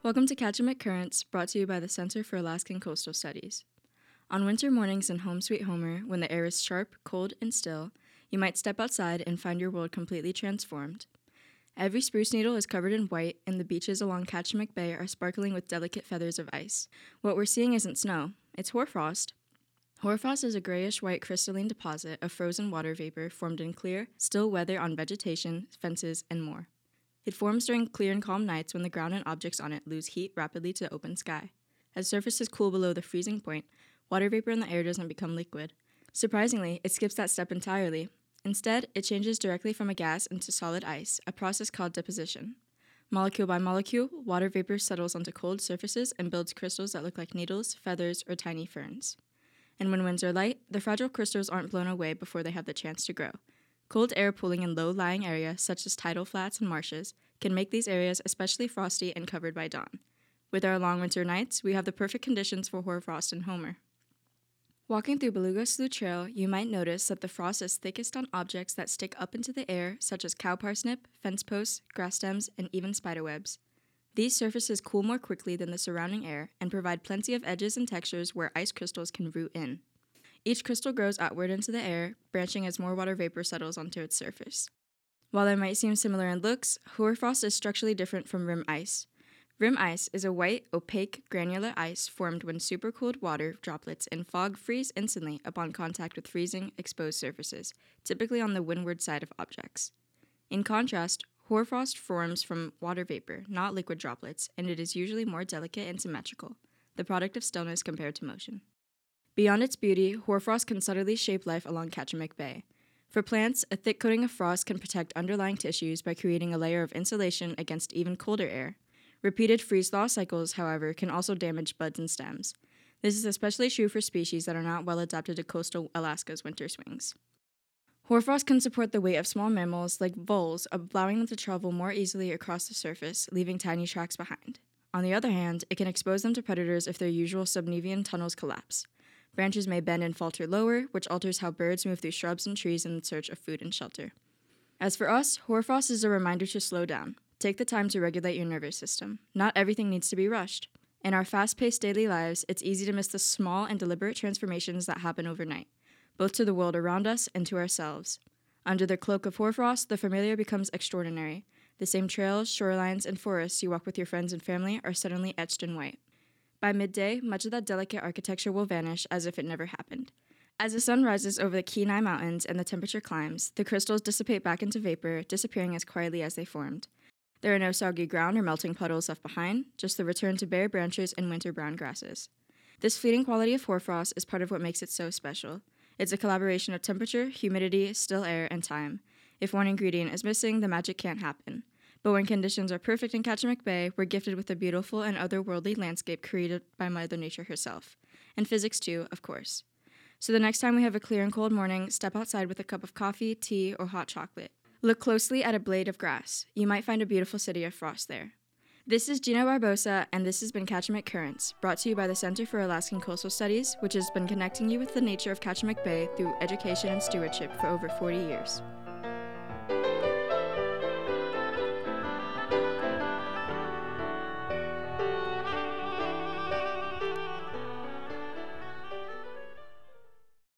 Welcome to Kachemak Currents, brought to you by the Center for Alaskan Coastal Studies. On winter mornings in Home Sweet Homer, when the air is sharp, cold, and still, you might step outside and find your world completely transformed. Every spruce needle is covered in white, and the beaches along Kachemak Bay are sparkling with delicate feathers of ice. What we're seeing isn't snow, it's hoarfrost. Hoarfrost is a grayish-white crystalline deposit of frozen water vapor formed in clear, still weather on vegetation, fences, and more. It forms during clear and calm nights when the ground and objects on it lose heat rapidly to the open sky. As surfaces cool below the freezing point, water vapor in the air doesn't become liquid. Surprisingly, it skips that step entirely. Instead, it changes directly from a gas into solid ice, a process called deposition. Molecule by molecule, water vapor settles onto cold surfaces and builds crystals that look like needles, feathers, or tiny ferns. And when winds are light, the fragile crystals aren't blown away before they have the chance to grow. Cold air pooling in low-lying areas, such as tidal flats and marshes, can make these areas especially frosty and covered by dawn. With our long winter nights, we have the perfect conditions for hoarfrost in Homer. Walking through Beluga Slough Trail, you might notice that the frost is thickest on objects that stick up into the air, such as cow parsnip, fence posts, grass stems, and even spiderwebs. These surfaces cool more quickly than the surrounding air and provide plenty of edges and textures where ice crystals can root in. Each crystal grows outward into the air, branching as more water vapor settles onto its surface. While they might seem similar in looks, hoarfrost is structurally different from rim ice. Rim ice is a white, opaque, granular ice formed when supercooled water droplets in fog freeze instantly upon contact with freezing, exposed surfaces, typically on the windward side of objects. In contrast, hoarfrost forms from water vapor, not liquid droplets, and it is usually more delicate and symmetrical, the product of stillness compared to motion. Beyond its beauty, hoarfrost can subtly shape life along Kachemak Bay. For plants, a thick coating of frost can protect underlying tissues by creating a layer of insulation against even colder air. Repeated freeze-thaw cycles, however, can also damage buds and stems. This is especially true for species that are not well adapted to coastal Alaska's winter swings. Hoarfrost can support the weight of small mammals like voles, allowing them to travel more easily across the surface, leaving tiny tracks behind. On the other hand, it can expose them to predators if their usual subnivean tunnels collapse. Branches may bend and falter lower, which alters how birds move through shrubs and trees in search of food and shelter. As for us, hoarfrost is a reminder to slow down. Take the time to regulate your nervous system. Not everything needs to be rushed. In our fast-paced daily lives, it's easy to miss the small and deliberate transformations that happen overnight, both to the world around us and to ourselves. Under the cloak of hoarfrost, the familiar becomes extraordinary. The same trails, shorelines, and forests you walk with your friends and family are suddenly etched in white. By midday, much of that delicate architecture will vanish as if it never happened. As the sun rises over the Kenai Mountains and the temperature climbs, the crystals dissipate back into vapor, disappearing as quietly as they formed. There are no soggy ground or melting puddles left behind, just the return to bare branches and winter brown grasses. This fleeting quality of hoarfrost is part of what makes it so special. It's a collaboration of temperature, humidity, still air, and time. If one ingredient is missing, the magic can't happen. But when conditions are perfect in Kachemak Bay, we're gifted with a beautiful and otherworldly landscape created by Mother Nature herself. And physics too, of course. So the next time we have a clear and cold morning, step outside with a cup of coffee, tea, or hot chocolate. Look closely at a blade of grass. You might find a beautiful city of frost there. This is Gina Barbosa, and this has been Kachemak Currents, brought to you by the Center for Alaskan Coastal Studies, which has been connecting you with the nature of Kachemak Bay through education and stewardship for over 40 years.